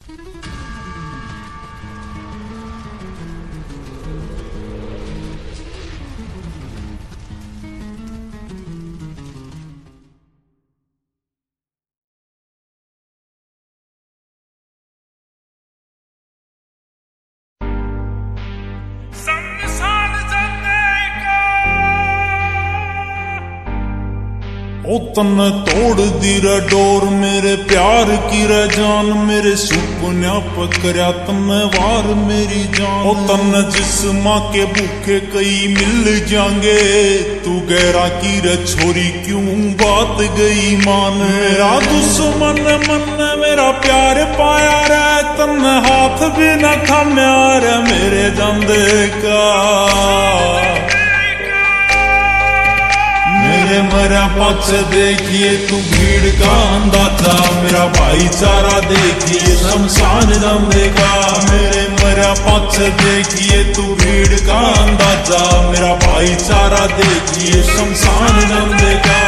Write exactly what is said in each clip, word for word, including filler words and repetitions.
ओ तन तोड़ दी रे डोर मेरे प्यार की रे जान, मेरे सुपना पकड़ा तन वार मेरी जान। ओ तन जिस्मा के भूखे कई मिल जाएंगे, तू गहरा की रे छोरी क्यों बात गई मान। मेरा दुश्मन मन मेरा प्यार पाया रे, तन हाथ भी न थाम्या रे मेरे जांदे का। मेरे मरा पक्ष देखिए तू भीड़ का अंदाजा, मेरा भाईचारा देखिए शमशान जमने का। मेरे मरा पक्ष देखिए तू भीड़ का अंदाजा, मेरा भाईचारा देखिए शमशान जमने का।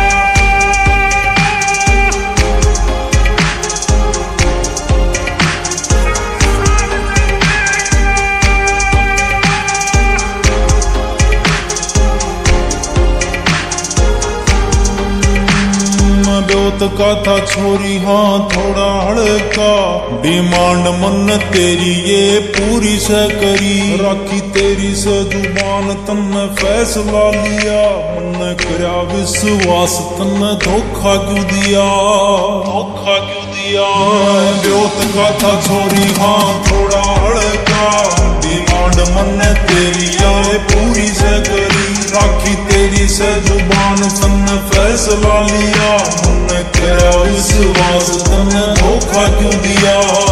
का था छोरी हाँ थोड़ा हड़का, डिमांड मन तेरी ये पूरी से करी। राखी तेरी से जुबान तन्ने फैसला लिया, मन करया विश्वास तन्ने धोखा क्यों दिया, धोखा क्यों दिया। ब्योत का था छोरी हाँ थोड़ा हड़का, डिमांड मन तेरी ये पूरी से करी। राखी तेरी से जुबान तन्ने फैसला लिया, मन तेरा विश्वास तन्ने धोखा क्यों दिया।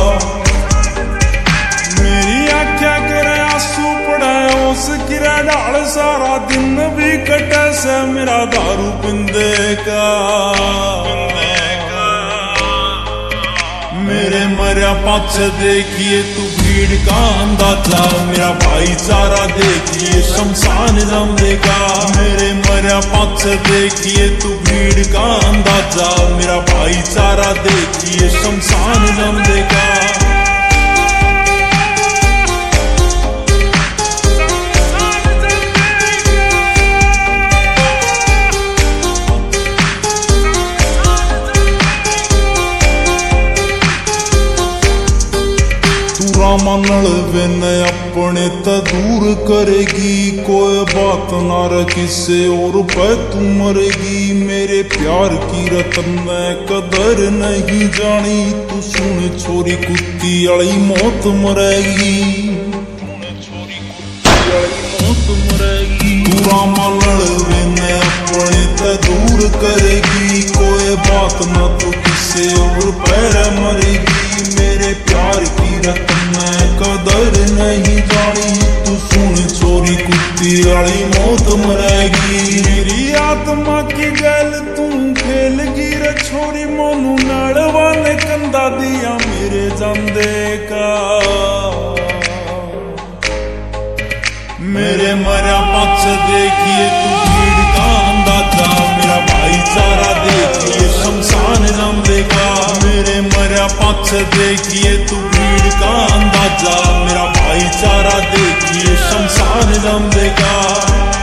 मेरी आख्या करे आंसू पड़े उस गिरा डाल, सारा दिन भी कटे से मेरा दारू पिंदे का। मेरे मरा पक्ष देखिए तू भीड़ का अंदाजा, मेरा भाईचारा देखिए शमशान जमने का। मेरे मरा पक्ष देखिए तू भीड़ का अंदाजा, मेरा भाईचारा देखिए शमशान जमने का। मनल बिन अपने त दूर करेगी, कोई बात ना रखी से और पे तू मरेगी। मेरे प्यार की रतन में कदर नहीं जानी, तू सुन छोरी कुत्ती अड़ी मौत मरेगी, छोरी कुत्ती अड़ी मौत मरेगी। पूरा मनल बिन अपने त दूर करेगी, कोई बात ना तो किसे और पैर मरेगी। मेरे प्यार की रतन में कदर नहीं जानी, तू सुन छोरी कुत्ती वाली मौत मरेगी। मेरी आत्मा की गैल तू खेल गिर छोरी, मोनू नड़वा ने कंधा दिया मेरे जांदे का। मेरे मरा पक्ष देखिए तू भीड़ का अंदाजा, मेरा भाईचारा देखिए शमशान जमने का। मेरे मरा पक्ष देखिए तू भीड़ का अंदाजा, मेरा भाईचारा देखिए शमशान जमने का।